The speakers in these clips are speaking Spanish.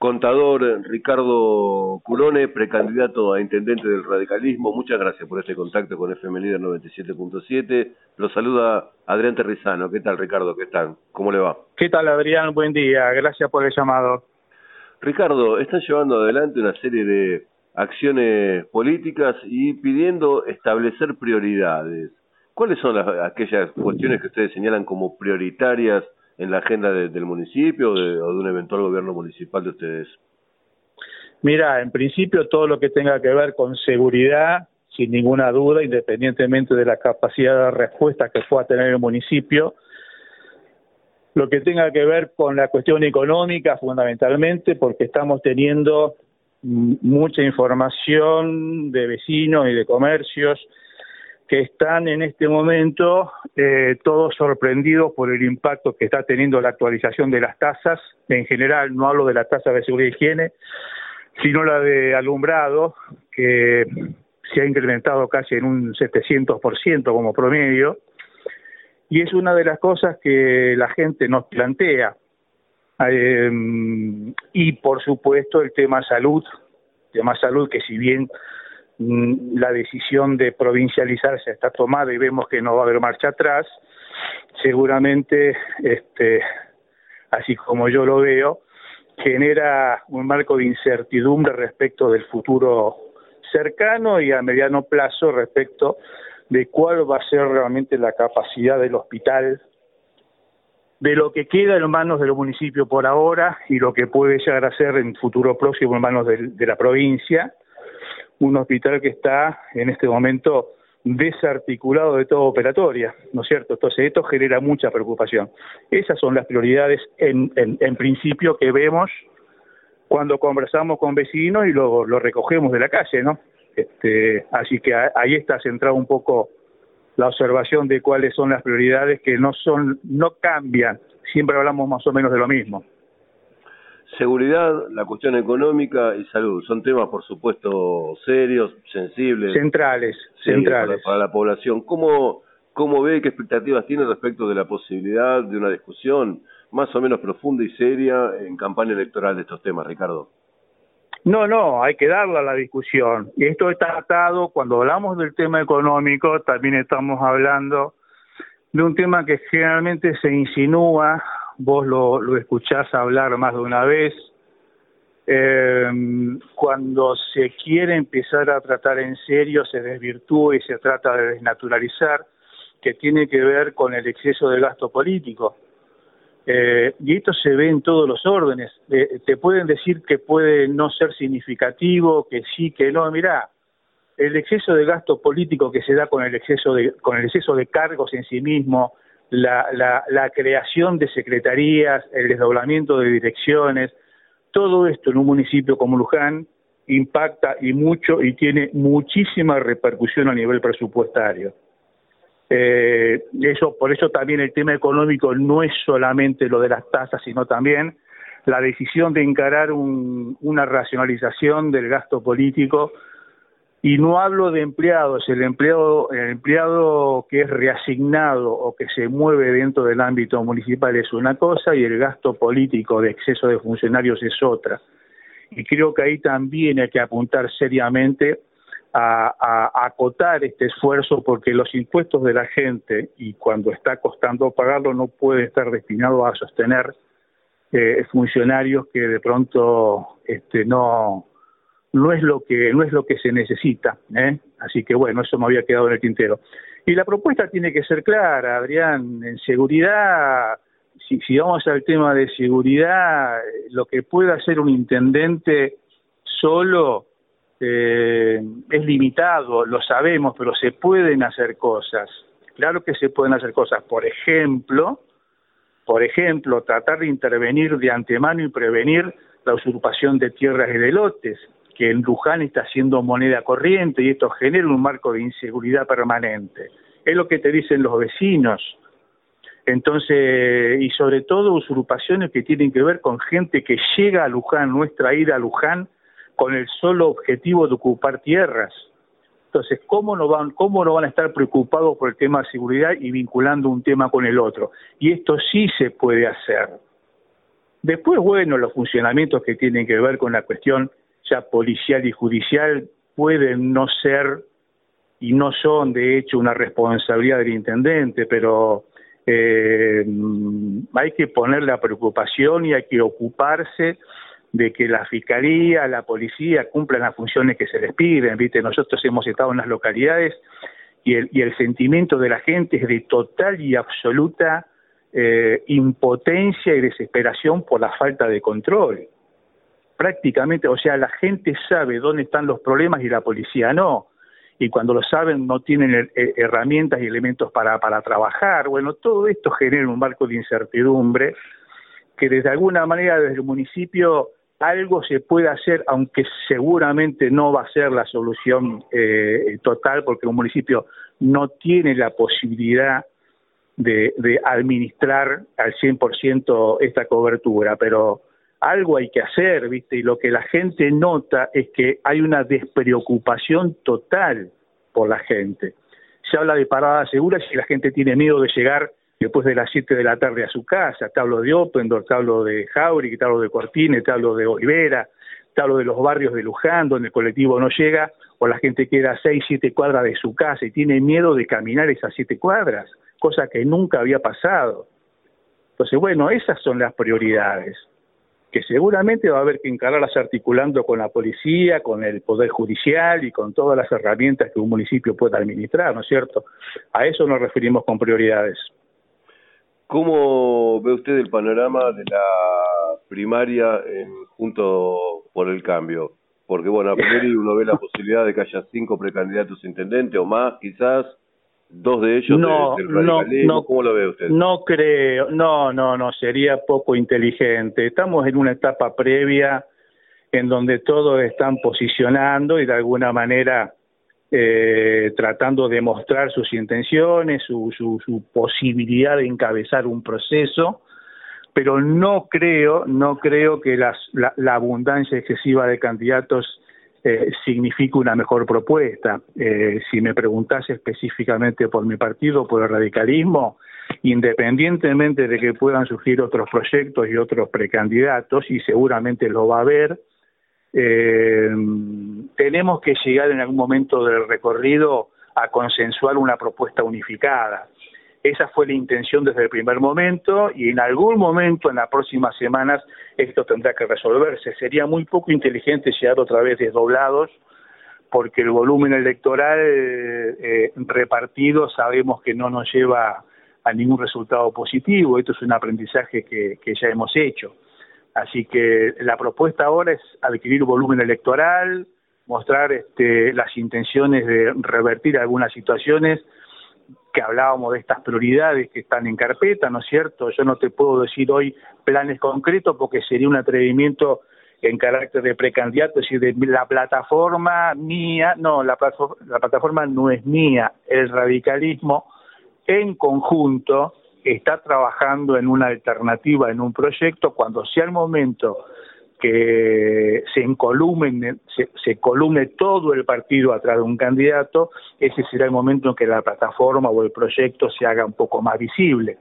Contador Ricardo Curone, precandidato a intendente del radicalismo, muchas gracias por este contacto con FM Líder 97.7. Lo saluda Adrián Terrizano. ¿Qué tal, Ricardo? ¿Qué tal? ¿Cómo le va? ¿Qué tal, Adrián? Buen día. Gracias por el llamado. Ricardo, están llevando adelante una serie de acciones políticas y pidiendo establecer prioridades. ¿Cuáles son aquellas cuestiones que ustedes señalan como prioritarias en la agenda del municipio o de un eventual gobierno municipal de ustedes? Mira, en principio todo lo que tenga que ver con seguridad, sin ninguna duda, independientemente de la capacidad de respuesta que pueda tener el municipio. Lo que tenga que ver con la cuestión económica, fundamentalmente, porque estamos teniendo mucha información de vecinos y de comercios que están en este momento todos sorprendidos por el impacto que está teniendo la actualización de las tasas. En general, no hablo de la tasa de seguridad y higiene, sino la de alumbrado, que se ha incrementado casi en un 700% como promedio, y es una de las cosas que la gente nos plantea. Y por supuesto el tema salud que si bien la decisión de provincializarse está tomada y vemos que no va a haber marcha atrás, seguramente, así como yo lo veo, genera un marco de incertidumbre respecto del futuro cercano y a mediano plazo respecto de cuál va a ser realmente la capacidad del hospital, de lo que queda en manos del municipio por ahora y lo que puede llegar a ser en futuro próximo en manos de la provincia. Un hospital que está en este momento desarticulado de toda operatoria, ¿no es cierto? Entonces esto genera mucha preocupación. Esas son las prioridades en principio que vemos cuando conversamos con vecinos y lo recogemos de la calle, ¿no? Así que ahí está centrado un poco la observación de cuáles son las prioridades, que no cambian, siempre hablamos más o menos de lo mismo. Seguridad, la cuestión económica y salud son temas, por supuesto, serios, sensibles. Centrales. Para la población. ¿Cómo ve, qué expectativas tiene respecto de la posibilidad de una discusión más o menos profunda y seria en campaña electoral de estos temas, Ricardo? No, hay que darle a la discusión. Y esto está atado, cuando hablamos del tema económico, también estamos hablando de un tema que generalmente se insinúa, vos lo escuchás hablar más de una vez, cuando se quiere empezar a tratar en serio, se desvirtúa y se trata de desnaturalizar, que tiene que ver con el exceso de gasto político. Y esto se ve en todos los órdenes. Te pueden decir que puede no ser significativo, que sí, que no. Mirá, el exceso de gasto político que se da con el exceso de cargos en sí mismo, la creación de secretarías, el desdoblamiento de direcciones, todo esto en un municipio como Luján impacta y mucho y tiene muchísima repercusión a nivel presupuestario. Por eso también el tema económico no es solamente lo de las tasas, sino también la decisión de encarar una racionalización del gasto político. Y no hablo de empleados, el empleado que es reasignado o que se mueve dentro del ámbito municipal es una cosa y el gasto político de exceso de funcionarios es otra. Y creo que ahí también hay que apuntar seriamente a acotar este esfuerzo, porque los impuestos de la gente, y cuando está costando pagarlo, no puede estar destinado a sostener funcionarios que de pronto no es lo que se necesita, ¿eh? Así que bueno, eso me había quedado en el tintero. Y la propuesta tiene que ser clara, Adrián. En seguridad, si vamos al tema de seguridad, lo que puede hacer un intendente solo es limitado, lo sabemos, pero se pueden hacer cosas. Claro que se pueden hacer cosas. Por ejemplo, tratar de intervenir de antemano y prevenir la usurpación de tierras y de lotes, que en Luján está siendo moneda corriente y esto genera un marco de inseguridad permanente. Es lo que te dicen los vecinos. Entonces, y sobre todo usurpaciones que tienen que ver con gente que llega a Luján, nuestra ida a Luján, con el solo objetivo de ocupar tierras. Entonces, ¿cómo no van a estar preocupados por el tema de seguridad y vinculando un tema con el otro? Y esto sí se puede hacer. Después, bueno, los funcionamientos que tienen que ver con la cuestión ya policial y judicial pueden no ser y no son, de hecho, una responsabilidad del intendente, pero hay que poner la preocupación y hay que ocuparse de que la fiscalía, la policía cumplan las funciones que se les piden, ¿viste? Nosotros hemos estado en las localidades y el sentimiento de la gente es de total y absoluta impotencia y desesperación por la falta de control. Prácticamente, o sea, la gente sabe dónde están los problemas y la policía no. Y cuando lo saben no tienen herramientas y elementos para trabajar. Bueno, todo esto genera un marco de incertidumbre que desde alguna manera desde el municipio algo se puede hacer, aunque seguramente no va a ser la solución total, porque un municipio no tiene la posibilidad de administrar al 100% esta cobertura, pero algo hay que hacer, ¿viste? Y lo que la gente nota es que hay una despreocupación total por la gente. Se habla de paradas seguras y la gente tiene miedo de llegar después de las 7 de la tarde a su casa. Te hablo de Opendorf, te hablo de Jauregui, te hablo de Cortines, te hablo de Olivera, te hablo de los barrios de Luján, donde el colectivo no llega, o la gente queda a 6, 7 cuadras de su casa y tiene miedo de caminar esas 7 cuadras, cosa que nunca había pasado. Entonces, bueno, esas son las prioridades, que seguramente va a haber que encararlas articulando con la policía, con el Poder Judicial y con todas las herramientas que un municipio pueda administrar, ¿no es cierto? A eso nos referimos con prioridades. ¿Cómo ve usted el panorama de la primaria Juntos por el Cambio? Porque, bueno, a priori uno ve la posibilidad de que haya 5 precandidatos a intendente o más, quizás, 2 de ellos del radicalismo. ¿Cómo lo ve usted? No creo, no, sería poco inteligente. Estamos en una etapa previa en donde todos están posicionando y de alguna manera tratando de mostrar sus intenciones, su posibilidad de encabezar un proceso, pero no creo que la abundancia excesiva de candidatos significa una mejor propuesta. Si me preguntase específicamente por mi partido, por el radicalismo, independientemente de que puedan surgir otros proyectos y otros precandidatos, y seguramente lo va a haber, tenemos que llegar en algún momento del recorrido a consensuar una propuesta unificada. Esa fue la intención desde el primer momento y en algún momento en las próximas semanas esto tendrá que resolverse. Sería muy poco inteligente llegar otra vez desdoblados porque el volumen electoral repartido sabemos que no nos lleva a ningún resultado positivo. Esto es un aprendizaje que ya hemos hecho. Así que la propuesta ahora es adquirir volumen electoral, mostrar las intenciones de revertir algunas situaciones que hablábamos de estas prioridades que están en carpeta, ¿no es cierto? Yo no te puedo decir hoy planes concretos porque sería un atrevimiento en carácter de precandidato, es decir, de la plataforma mía, no, la plataforma no es mía, el radicalismo en conjunto está trabajando en una alternativa, en un proyecto, cuando sea el momento que se columne todo el partido atrás de un candidato, ese será el momento en que la plataforma o el proyecto se haga un poco más visible.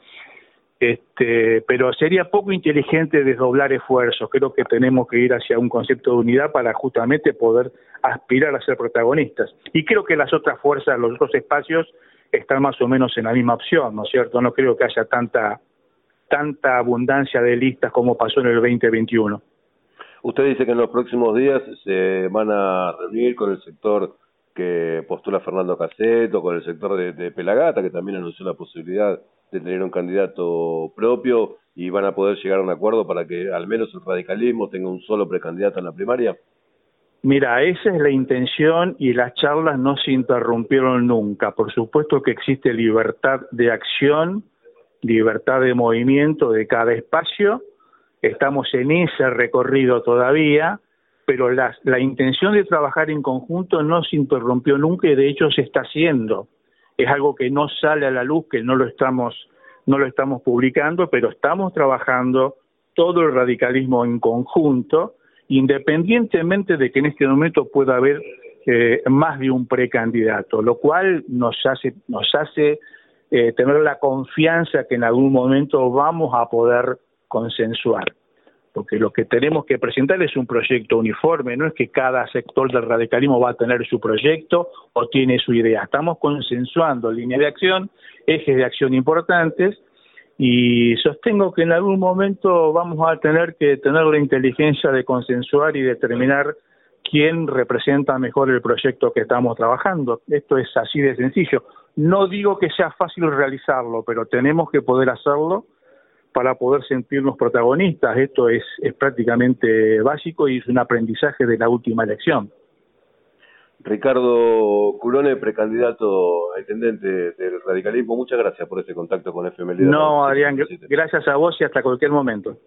Pero sería poco inteligente desdoblar esfuerzos. Creo que tenemos que ir hacia un concepto de unidad para justamente poder aspirar a ser protagonistas. Y creo que las otras fuerzas, los otros espacios, están más o menos en la misma opción, ¿no es cierto? No creo que haya tanta abundancia de listas como pasó en el 2021. Usted dice que en los próximos días se van a reunir con el sector que postula Fernando Caseto, con el sector de Pelagata, que también anunció la posibilidad de tener un candidato propio, y van a poder llegar a un acuerdo para que al menos el radicalismo tenga un solo precandidato en la primaria. Mira, esa es la intención y las charlas no se interrumpieron nunca. Por supuesto que existe libertad de acción, libertad de movimiento de cada espacio. Estamos en ese recorrido todavía, pero la intención de trabajar en conjunto no se interrumpió nunca y de hecho se está haciendo. Es algo que no sale a la luz, que no lo estamos publicando, pero estamos trabajando todo el radicalismo en conjunto, independientemente de que en este momento pueda haber más de un precandidato, lo cual nos hace tener la confianza que en algún momento vamos a poder consensuar. porque lo que tenemos que presentar es un proyecto uniforme, no es que cada sector del radicalismo va a tener su proyecto o tiene su idea. Estamos consensuando líneas de acción, ejes de acción importantes, y sostengo que en algún momento vamos a tener que tener la inteligencia de consensuar y determinar quién representa mejor el proyecto que estamos trabajando. Esto es así de sencillo. No digo que sea fácil realizarlo, pero tenemos que poder hacerlo para poder sentirnos protagonistas. Esto es prácticamente básico y es un aprendizaje de la última elección. Ricardo Curone, precandidato a intendente del radicalismo, muchas gracias por este contacto con FM Líder. No, Adrián, gracias a vos y hasta cualquier momento.